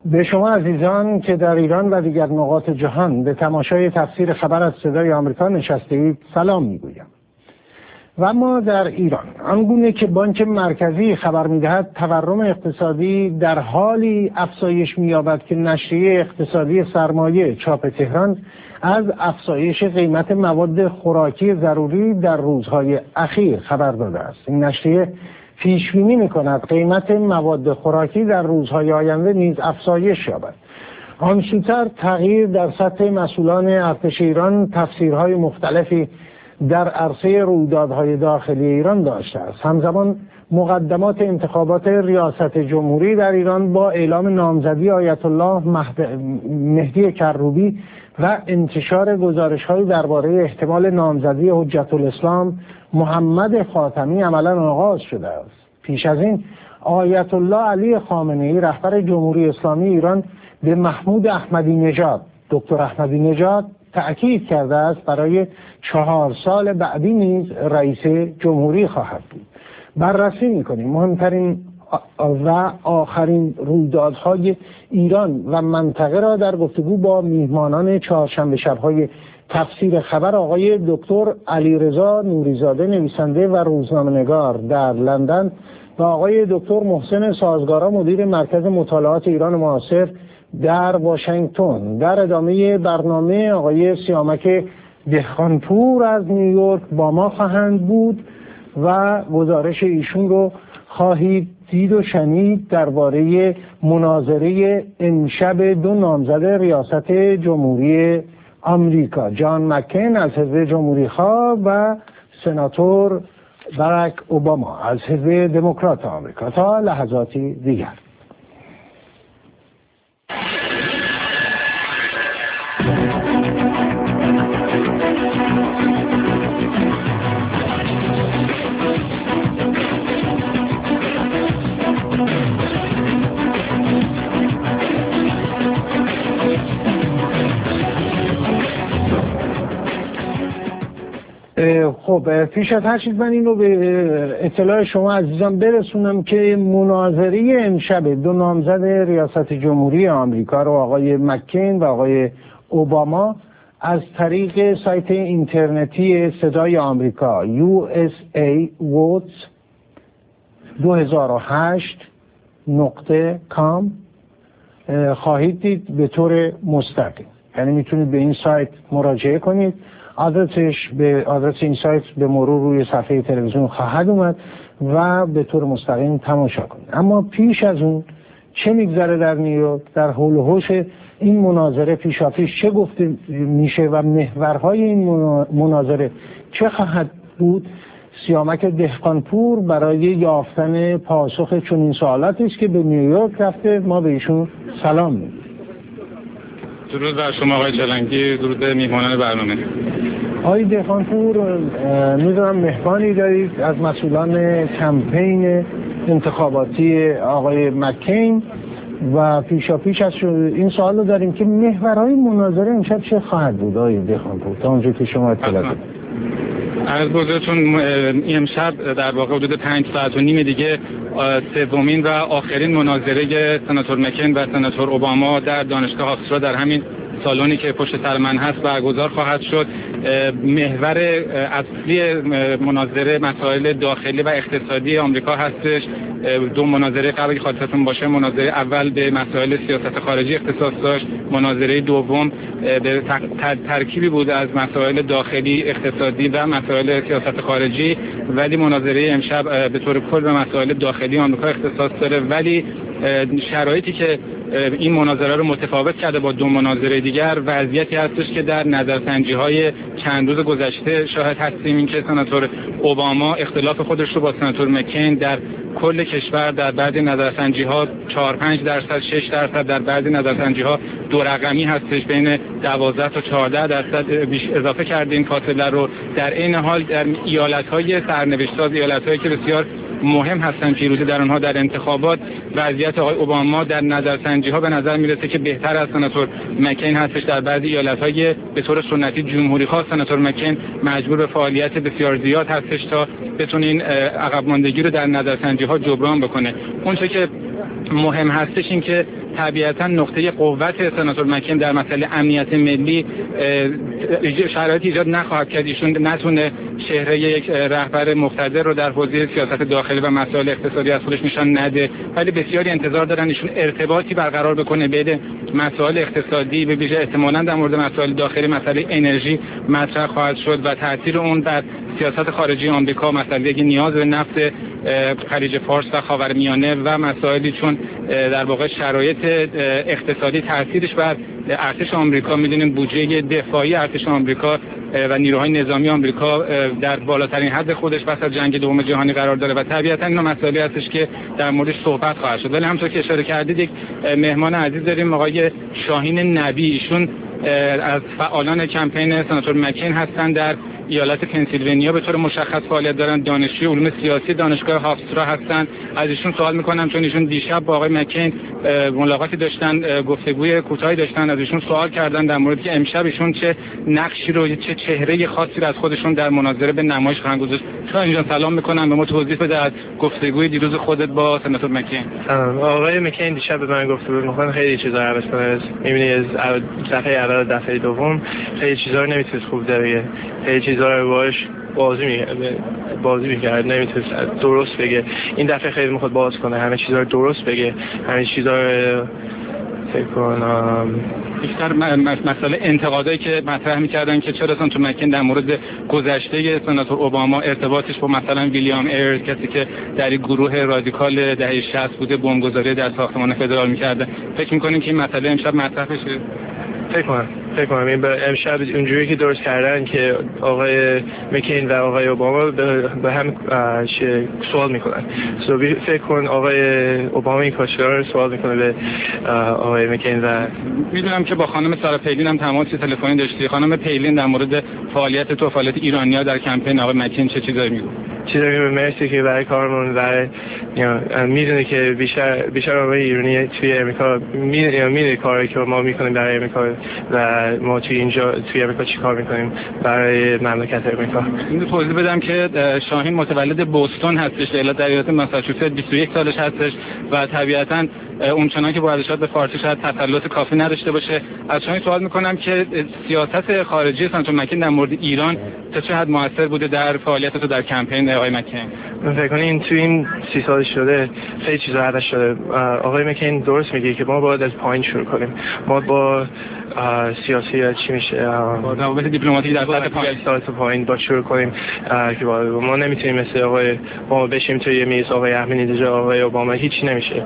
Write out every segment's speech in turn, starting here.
به شما عزیزان که در ایران و دیگر نقاط جهان به تماشای تفسیر خبر از صدای آمریکا نشسته اید سلام میگویم. و ما در ایران آنگونه که بانک مرکزی خبر میدهد تورم اقتصادی در حالی افزایش می‌یابد که نشریه اقتصادی سرمایه چاپ تهران از افزایش قیمت مواد خوراکی ضروری در روزهای اخیر خبر داده است. این نشریه پیش بینی می‌کند قیمت مواد خوراکی در روزهای آینده نیز افزایش یابد. آن سوتر تغییر در سطح مسئولان ارتش ایران تفسیرهای مختلفی در عرصه رویدادهای داخلی ایران داشته است. همزمان مقدمات انتخابات ریاست جمهوری در ایران با اعلام نامزدی آیت الله مهدی کروبی و انتشار گزارش‌های درباره احتمال نامزدی حجت الاسلام محمد خاتمی عملاً آغاز شده است. پیش از این آیت الله علی خامنه‌ای رهبر جمهوری اسلامی ایران به محمود احمدی نژاد دکتر احمدی نژاد تأکید کرده است برای 4 سال بعدی نیز رئیس جمهوری خواهد بود. بررسی می‌کنیم مهمترین و آخرین رویدادهای ایران و منطقه را در گفتگو با میهمانان چهارشنبه شب‌های تفسیر خبر آقای دکتر علیرضا نوریزاده نویسنده و روزنامه‌نگار در لندن و آقای دکتر محسن سازگارا مدیر مرکز مطالعات ایران معاصر در واشنگتن. در ادامه برنامه آقای سیامک دهقانپور از نیویورک با ما خواهند بود و گزارش ایشون رو خواهید دید و شنید درباره مناظره امشب 2 نامزد ریاست جمهوری آمریکا، جان مکین از حزب جمهوری‌خواه و سناتور باراک اوباما از حزب دموکرات آمریکا. تا لحظاتی دیگر. خب پیش از هر چیز من این رو به اطلاع شما عزیزان برسونم که مناظره امشب 2 نامزد ریاست جمهوری آمریکا رو آقای مکین و آقای اوباما از طریق سایت اینترنتی صدای آمریکا USA2008.com خواهید دید به طور مستقیم. یعنی میتونید به این سایت مراجعه کنید. آدرس این سایت به مرور روی صفحه تلویزیون خواهد اومد و به طور مستقیم تماشا کنید. اما پیش از اون چه میگذره در نیویورک؟ در حول و حوش این مناظره پیشاپیش چه گفته میشه و محورهای این مناظره چه خواهد بود؟ سیامک دهقانپور برای یافتن پاسخ چنین سوالاتی است که به نیویورک رفته. ما به ایشون سلام میگیم. درود بر شما آقای چلنگی، درود به میهمانان برنامه. آقای دهقانپور، میدونم مهمانی دارید از مسئولان کمپین انتخاباتی آقای مکین و پیشاپیش از این سوال رو داریم که محورهای مناظره امشب چه خواهد بود آقای دهقانپور تا اونجا که شما اطلاع دارید؟ از بزرگتون امشب در واقع حدود 5 ساعت و نیم دیگه سومین و آخرین مناظره سناتور مکین و سناتور اوباما در دانشگاه هافسترا در همین سالونی که پشت سر من هست برگزار خواهد شد. محور اصلی مناظره مسائل داخلی و اقتصادی آمریکا هستش. 2 مناظره قبل خاطرتون باشه، مناظره اول به مسائل سیاست خارجی اختصاص داشت، مناظره دوم به ترکیبی بود از مسائل داخلی اقتصادی و مسائل سیاست خارجی، ولی مناظره امشب به طور کل به مسائل داخلی آمریکا اختصاص داره. ولی شرایطی که این مناظره رو متفاوت کرده با 2 مناظره دیگر وضعیتی هستش که در نظرسنجی‌های چند روز گذشته شاهد هستیم این که سناتور اوباما اختلاف خودش رو با سناتور مکین در کل کشور در بعضی نظرسنجی‌ها 4-5%، 6%، در بعضی نظرسنجی‌ها 2 رقمی هستش، بین 12 تا 14% اضافه کرده این فاصله رو. در این حال در ایالت‌های سرنوشت‌ساز، ایالت‌هایی که بسیار مهم هستن پیروزی در آنها در انتخابات، وضعیت آقای اوباما در نظرسنجی‌ها به نظر میرسه که بهتر از سناتور مکین هستش. در بعضی ایالت‌های به طور سنتی جمهوری‌خواه سناتور مکین مجبور به فعالیت بسیار زیاد هستش تا بتونه این عقب ماندگی رو در نظرسنجی‌ها جبران بکنه. اونچه که مهم هستش این که طبیعتا نقطه قوت سناتور مکین در مسئله امنیت ملی شرایطی ایجاد نخواهد کرد ایشون نتونه چهره یک رهبر مقتدر رو در حوزه سیاست داخلی و مسائل اقتصادی از خودش نشان نده، ولی بسیاری انتظار دارن ایشون ارتباطی برقرار بکنه بین مسائل اقتصادی به ویژه احتمالاً در مورد مسائل داخلی مسئله انرژی مطرح خواهد شد و تاثیر اون بر سیاست خارجی آمریکا، مسئله نیاز به نفت خلیج فارس و خاورمیانه و مسائلی چون در واقع شرایط اقتصادی تاثیرش بر ارتش آمریکا، می‌دونیم بودجه دفاعی ارتش آمریکا و نیروهای نظامی آمریکا در بالاترین حد خودش پس از جنگ دوم جهانی قرار داره و طبیعتاً این مسائلی هستش که در موردش صحبت خواهد شد. ولی همونطور که اشاره کردید یک مهمان عزیز داریم، آقای شاهین نبی. ایشون از فعالان کمپین سناتور مکین هستند، در ایالت پنسیلوانیا به طور مشخص فعالیت دارند، دانشجوی علوم سیاسی دانشگاه هافسترا هستند. از ایشون سوال میکنم چون ایشون دیشب با آقای مکین ملاقاتی داشتن، گفتگوی کوتاهی داشتن، از ایشون سوال کردن در مورد که امشب ایشون چه نقشی رو، چه چهره خاصی رو از خودشون در مناظره به نمایش خواهند گذاشت. شاید اینجا سلام میکنم، به ما توضیح بده از گفتگوی دیروز خودت با سناتور مکین. آقای مکین دیشب به من گفت میخوان خیلی چیزا عوض کنه، میبینی از دفعه اول دفعه دوم خیلی چیزا رو نمیتونه خوب بگه، خیلی چیزا رو باش بازی میکرد، نمیتونه درست بگه. این دفعه خیلی میخواد باز کنه، همه چیزا رو درست بگه، همه چیزا رو فکر کنم. بیشتر مسئله انتقادایی که مطرح میکردن که چرا سناتور مکین در مورد گذشته سناتور اوباما، ارتباطش با مثلا ویلیام ایرز، کسی که در این گروه رادیکال دهه 60 بوده، بمبگذاری در ساختمان فدرال میکرده، فکر میکنین که این مسئله امشب مطرح بشه؟ فکر کنم این امشب اونجوری که درست کردن که آقای مکین و آقای اوباما به هم سوال میکنن، فکر کن آقای اوباما این کاشتار رو سوال میکنه به آقای مکین. و میدونم که با خانم سارا پیلین هم تماس تلفنی داشتی. خانم پیلین در مورد فعالیت ایرانی‌ها در کمپین آقای مکین چه چیزایی میگه؟ چیزایی مرسی که برای کارمون و میدونه که بیشتر آقای ایرانی توی امریکا میدونه کاری که ما میکنیم برای امریکا و ما توی امریکا چی کار میکنیم برای مملکت امریکا. این توضیح بدم که شاهین متولد بوستون هستش، در ایالت ماساچوست، 21 سالش هستش و طبیعتاً اونچنان که با ارشاد به فارسی شاید تسلط کافی نداشته باشه. از شاهین سوال میکنم که سیاست خارجی سناتور مکین در مورد ایران چه حد موثر بوده در فعالیت تو در کمپین آقای مکین؟ من فکر کنم تو این 30 سال شده خیلی چیزا عوض شده. آقای مکین درست میگه که ما باید از پایین شروع کنیم، ما با سیاسی چی میشه با روابط دیپلماتیک در سطح پایین با شروع کنیم که ما نمیتونیم مثل آقای ما بشیم توی میز آقای احمدی نژاد، آقای اوباما، هیچی نمیشه.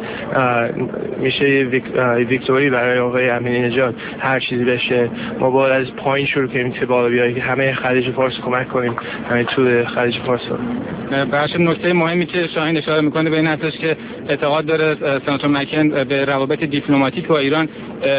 میشه ویکتوری برای آقای احمدی نژاد، هر چیزی بشه. ما باید از پایین شروع کنیم که بالا بیاییم که همه خلیج فارس کمک کنیم، همه تو خلیج فارس. بخش نکته مهمی که شاهین اشاره میکنه به این هستش که اعتقاد داره سناتور مکین به روابط دیپلماتیک با ایران،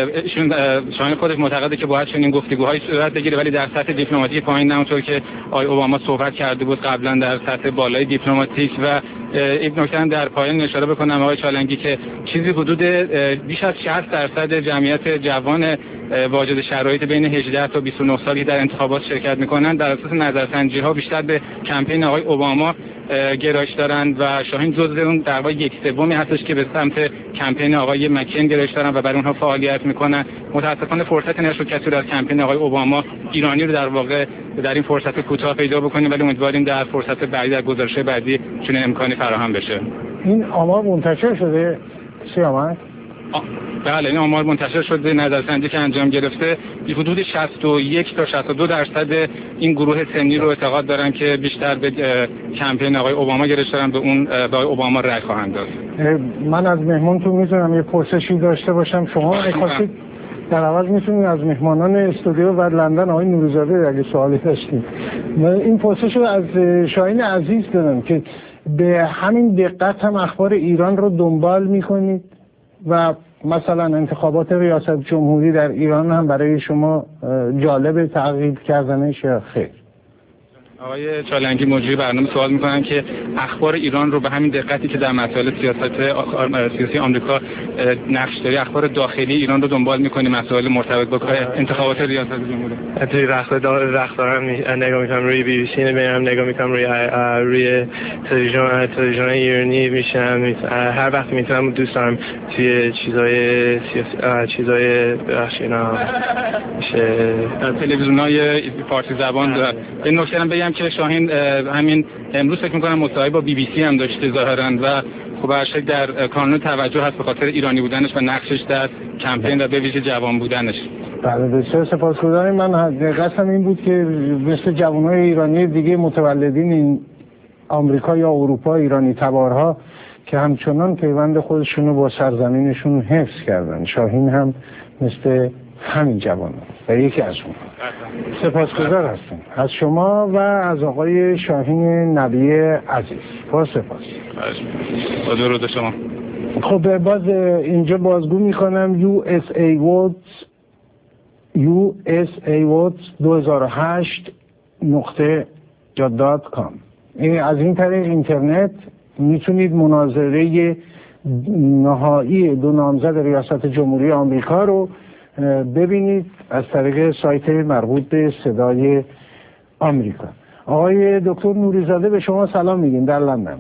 شاهین خودش معتقده که باید چنین گفتگوهای صورت بگیره ولی در سطح دیپلماتیک پایین، نه اونطور که آقای اوباما صحبت کرده بود قبلا در سطح بالای دیپلماتیک. و یک نکته هم در پایان اشاره بکنم آقای چالنگی که چیزی حدود بیش از 60% جمعیت جوان واجد شرایط بین 18 تا 29 سالی در انتخابات شرکت میکنن، در اساس نظرسنجی‌ها بیشتر به کمپین آقای اوباما گرایش دارند و شاهین جزو اون در واقع 1/3 هستش که به سمت کمپین آقای مکین گرایش دارن و برای اونها فعالیت میکنن. متاسفانه فرصت نشد کسی از کمپین آقای اوباما ایرانی رو در واقع در این فرصت کوتاه پیدا بکنیم، ولی امیدواریم در فرصت بعدی، در گزارش بعدی چنین امکانی فراهم بشه. این آمار منتشر شده سیامک؟ بله، این آمار منتشر شده. نظرسنجی که انجام گرفته حدود 61 تا 62% این گروه سنی رو اعتقاد دارن که بیشتر به کمپین آقای اوباما گرایش دارن، به آقای اوباما رأی خواهند داد. من از مهمونتون میتونم یه پرسشی داشته باشم؟ شما خواستید در عوض میتونید از مهمانان استودیو و لندن آقای نوری‌زاده اگه سوالی داشتید. من این پرسش رو از شاهین عزیز دارم که به همین دقت هم اخبار ایران رو دنبال میکنید و مثلا انتخابات ریاست جمهوری در ایران هم برای شما جالب تعقیب کردنش یا خیر؟ آقای چالنگی مجری برنامه سوال میکنن که اخبار ایران رو به همین دقتی که در مسائل سیاسی آمریکا نقش داری، اخبار داخلی ایران رو دنبال میکنی، مسائل مرتبط با انتخابات ریاست جمهوری؟ توی رختارم نگاه میکنم، روی بی بی سی نگاه میکنم، روی تلویزیون ایرانی میشنم. هر وقت میتونم دوست دارم توی چیزای بخشینا تلویزیون‌های فارسی زبان دارن. این نکته هم بگم که شاهین همین امروز فکر می‌کنم مصاحبه با بی بی سی هم داشته ظاهراً و خب هر شکل در کانون توجه هست به خاطر ایرانی بودنش و نقشش در کمپین و به ویژه جوان بودنش. بله بسیار سپاسگزارم. من قصدم این بود که مثل جوانای ایرانی دیگه متولدین این آمریکا یا اروپا، ایرانی تبارها که همچنان پیوند خودشونو با سرزمینشون حفظ کردن، شاهین هم مثل همین جوان و یکی از اون. سپاسگزار هستم از شما و از آقای شاهین نبی عزیز. با سپاس. با درود شما. خب باز اینجا بازگو میکنم usawards2008.com. از این طریق اینترنت میتونید مناظره نهایی دو نامزد ریاست جمهوری آمریکا رو ببینید از طریق سایت مربوط به صدای آمریکا. آقای دکتر نوریزاده به شما سلام میگیم در لندن.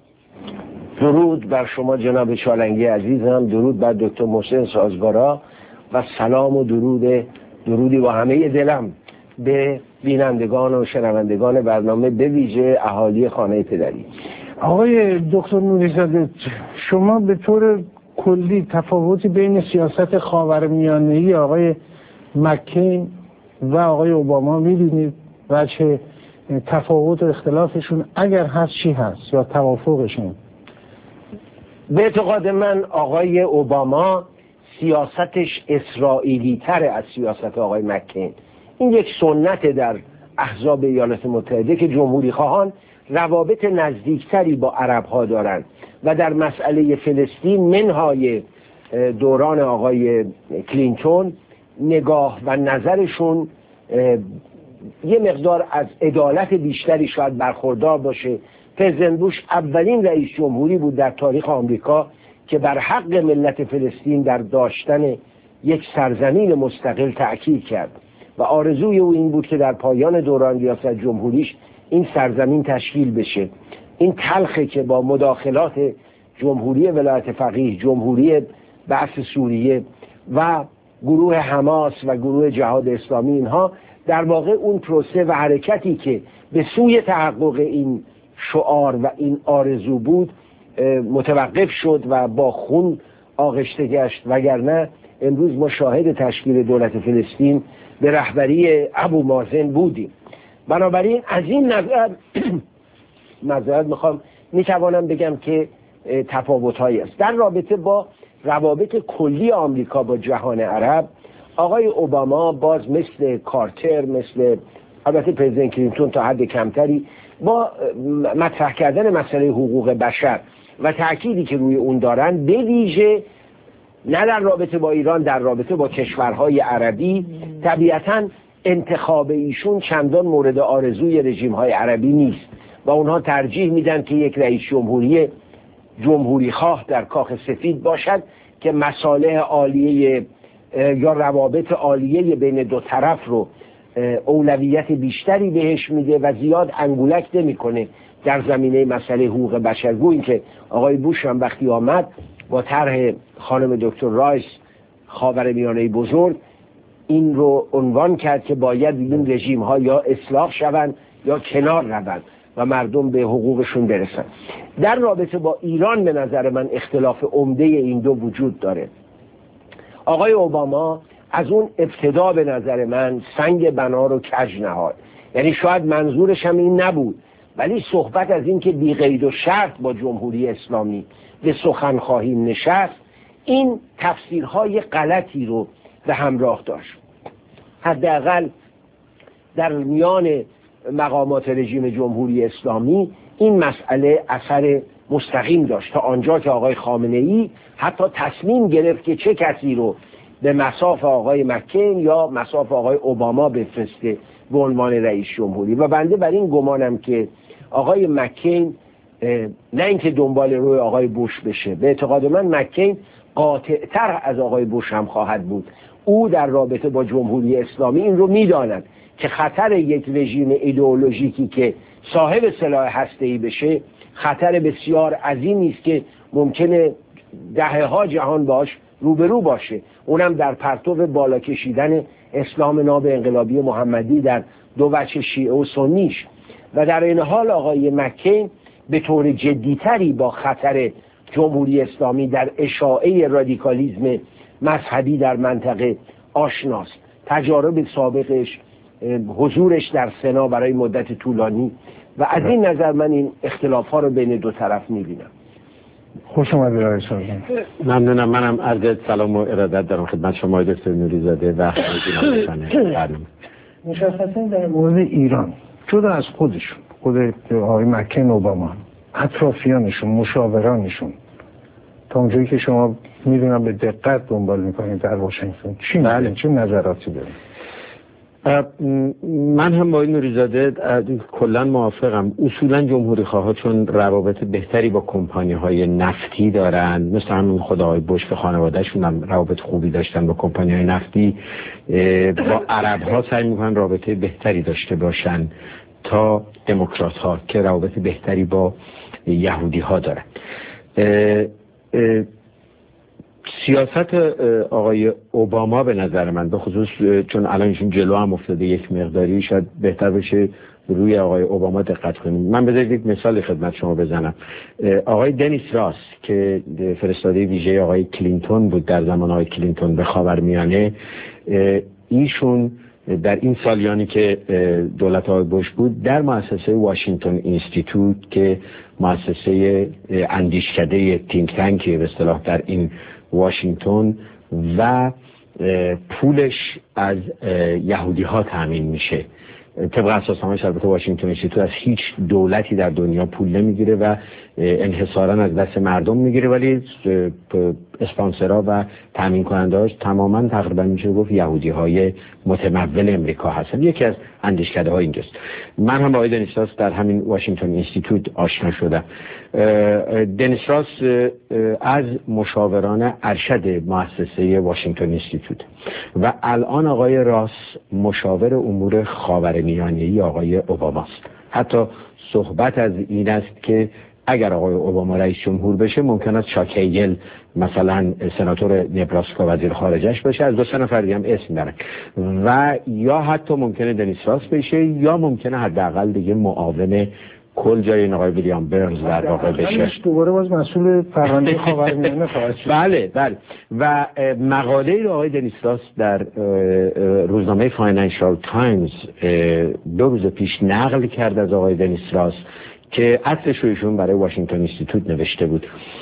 درود بر شما جناب چالنگی عزیزم، درود بر دکتر محسن سازگارا و سلام و درودی با همه دلم به بینندگان و شنوندگان برنامه، به ویژه اهالی خانه پدری. آقای دکتر نوریزاده، شما به طور کلی تفاوتی بین سیاست خاورمیانه‌ای آقای مکین و آقای اوباما می‌بینید و چه تفاوت و اختلافشون اگر هست چی هست یا توافقشون؟ به اعتقاد من آقای اوباما سیاستش اسرائیلی تره از سیاست آقای مکین. این یک سنت در احزاب ایالات متحده که جمهوری خواهان روابط نزدیکتری با عرب ها دارند و در مسئله فلسطین منهای دوران آقای کلینتون نگاه و نظرشون یه مقدار از عدالت بیشتری شاید برخوردار باشه. پرزیدنت بوش اولین رئیس جمهوری بود در تاریخ آمریکا که بر حق ملت فلسطین در داشتن یک سرزمین مستقل تأکید کرد و آرزوی او این بود که در پایان دوران ریاست جمهوریش این سرزمین تشکیل بشه. این تلخه که با مداخلات جمهوری ولایت فقیه، جمهوری بعث سوریه و گروه حماس و گروه جهاد اسلامی، اینها در واقع اون پروسه و حرکتی که به سوی تحقق این شعار و این آرزو بود متوقف شد و با خون آغشته گشت، وگرنه امروز ما شاهد تشکیل دولت فلسطین به رهبری ابو مازن بودیم. بنابراین از این نظر معذرت میتوانم بگم که تفاوت‌هایی است در رابطه با روابط کلی آمریکا با جهان عرب. آقای اوباما باز مثل کارتر، مثل البته پرزیدنت کلینتون تا حد کمتری، با مطرح کردن مسئله حقوق بشر و تأکیدی که روی اون دارن، به ویژه نه در رابطه با ایران، در رابطه با کشورهای عربی، طبیعتاً انتخاب ایشون چندان مورد آرزوی رژیم‌های عربی نیست و اونها ترجیح میدن که یک رئیس جمهوری خواه در کاخ سفید باشد که مصالح عالیه یا روابط عالیه بین دو طرف رو اولویت بیشتری بهش میده و زیاد انگولک نمیکنه در زمینه مسئله حقوق بشر. گوییم که آقای بوش هم وقتی آمد با طرح خانم دکتر رایس خاورمیانه بزرگ این رو عنوان کرد که باید این رژیم ها یا اصلاح شوند یا کنار روند و مردم به حقوقشون برسن. در رابطه با ایران به نظر من اختلاف عمده این دو وجود داره. آقای اوباما از اون ابتدا به نظر من سنگ بنا رو کج نهاد، یعنی شاید منظورش هم این نبود، ولی صحبت از این که بی قید و شرط با جمهوری اسلامی به سخن خواهیم نشست، این تفسیرهای غلطی رو به همراه داشت. حداقل در میان مقامات رژیم جمهوری اسلامی این مسئله اثر مستقیم داشت تا آنجا که آقای خامنه‌ای حتی تصمیم گرفت که چه کسی رو به مصاف آقای مکین یا مصاف آقای اوباما بفرسته به عنوان رئیس جمهوری. و بنده بر این گمانم که آقای مکین نه اینکه دنبال روی آقای بوش بشه، به اعتقاد من مکین قاطع‌تر از آقای بوش هم خواهد بود. او در رابطه با جمهوری اسلامی این رو میداند که خطر یک رژیم ایدئولوژیکی که صاحب سلاح هسته‌ای بشه خطر بسیار عظیمی است که ممکنه دهه‌ها جهان باش روبرو باشه، اونم در پرتو بالا کشیدن اسلام ناب انقلابی محمدی در دو وجه شیعه و سنیش. و در این حال آقای مکین به طور جدیتری با خطر جمهوری اسلامی در اشاعه رادیکالیسم مذهبی در منطقه آشناست. تجارب سابقش، حضورش در سنا برای مدت طولانی، و از این نظر من این اختلاف ها رو بین دو طرف میبینم. خوش آمدید آقای شاهزاده. ممنونم. منم عرض سلام و ارادت دارم خدمت شما دکتر نوری‌زاده و برنامه. مشخصا در مورد ایران جدا از خودشون، خود آقای مکین، اوباما، اطرافیانشون، مشاورانشون، تا اونجایی که شما میدونم به دقت دنبال میکنید در واشنگتن، چی میگن؟ چه نظراتی دارید؟ من هم با این نوری‌زاده کلا موافقم. اصولا جمهوری خواها چون روابط بهتری با کمپانی های نفتی دارن، مثل همین خود آقای بوش و خانواده‌شون هم روابط خوبی داشتن با کمپانی های نفتی، با عرب ها سعی میکنن رابطه بهتری داشته باشن تا دموکرات ها که روابط بهتری با یهودی ها دارن. سیاست آقای اوباما به نظر من، به خصوص چون الان ایشون جلو هم افتاده یک مقداری، شاید بهتر بشه روی آقای اوباما دقت کنیم. من بذارید یک مثال خدمت شما بزنم. آقای دنیس راس که فرستاده ویژه آقای کلینتون بود در زمان آقای کلینتون به خاورمیانه، ایشون در این سالیانی که دولت آقای بوش بود در مؤسسه واشنگتن اینستیتوت که مؤسسه اندیشکده تینک تانکی به اصطلاح در این واشنگتن و پولش از یهودی ها تامین میشه. طبق اساسنامه البته واشنگتن اینستیتوت از هیچ دولتی در دنیا پول نمیگیره و انحصارا از دست مردم میگیره، ولی اسپانسرها و تامین کننده‌اش تماما تقریبا میشه گفت یهودی های متمول امریکا هستن. یکی از اندیشکده ها اینجاست. من هم با آقای دنیس راس در همین واشنگتن اینستیتوت آشنا شدم. دنیس راس از مشاوران ارشد مؤسسه واشنگتن اینستیتوت و الان آقای راس مشاور امور خاورمیانه‌ای آقای اوباما است. حتی صحبت از این است که اگر آقای اوباما رئیس جمهور بشه ممکن است چاک هیگل مثلا سناتور نبراسکا وزیر خارجش بشه، از 2 نفر دیگه هم اسم دارن، و یا حتی ممکنه دنیس راس بشه، یا ممکنه حداقل دیگه معاون کل جای این آقای ویلیام برنز در واقع بشه. دوباره باز مسئول پرونده خاورمیانه خواهد شد. بله. و مقاله آقای دنیس راس در روزنامه فاینانشال تایمز 2 روز پیش نقل کرد از آقای دنیس راس که اصلش رو ایشون برای واشنگتن اینستیتوت نوشته بود.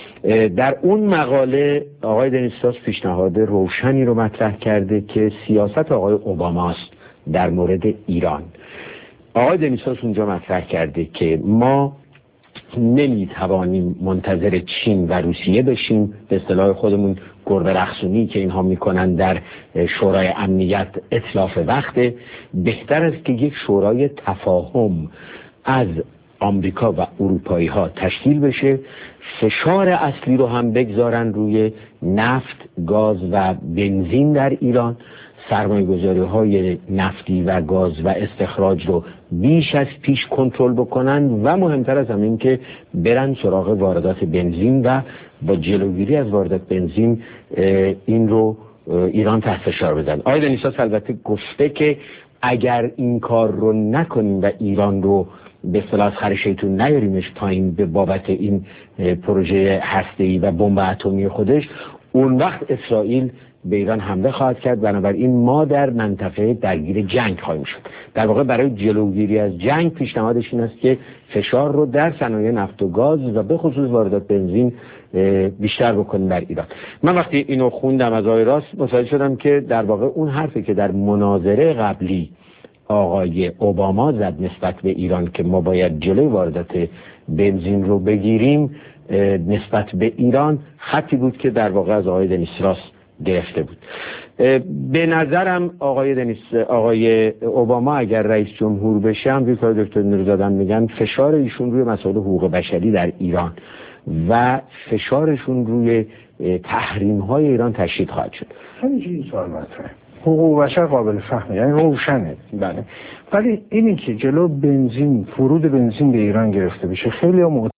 در اون مقاله آقای دنیس راس پیشنهاد روشنی رو مطرح کرده که سیاست آقای اوباماست در مورد ایران. آقای دنیس راس اونجا مطرح کرده که ما نمیتوانیم منتظر چین و روسیه بشیم، به اصطلاح خودمون گربه رقصونی که اینها میکنن در شورای امنیت اتلاف وقته. بهتر است که یک شورای تفاهم از آمریکا و اروپایی ها تشکیل بشه، فشار اصلی رو هم بگذارن روی نفت، گاز و بنزین در ایران، سرمایه‌گذاری های نفتی و گاز و استخراج رو بیش از پیش کنترل بکنن و مهمتر از همین که برن سراغ واردات بنزین و با جلوگیری از واردات بنزین این رو ایران تحت فشار بزنن. آقای دنیس راس البته گفته که اگر این کار رو نکنیم و ایران رو به اصطلاح از خر شیطون نیاریمش پایین به بابت این پروژه هسته‌ای و بمب اتمی خودش، اون وقت اسرائیل به ایران حمله خواهد کرد. بنابراین ما در منطقه درگیر جنگ خواهیم شد. در واقع برای جلوگیری از جنگ پیشنهادش این است که فشار رو در صنایع نفت و گاز و به خصوص واردات بنزین بیشتر بکنیم در ایران. من وقتی اینو خوندم از آقای راس متوجه شدم که در واقع اون حرفی که در مناظره قبلی آقای اوباما زد نسبت به ایران که ما باید جلوی واردات بنزین رو بگیریم نسبت به ایران، خطی بود که در واقع از آقای دنیس راس گرفته بود. به نظرم آقای اوباما اگر رئیس جمهور بشه، همونطور که دکتر نورزاده میگن، فشار ایشون روی مسائل حقوق بشری در ایران و فشارشون روی تحریم های ایران تشدید خواهد شد. همینجوری سوال مطرحه. حقوق بشر قابل فهمه، یعنی روشنه. بله. ولی اینی که جلو بنزین، فرود بنزین به ایران گرفته بشه، خیلی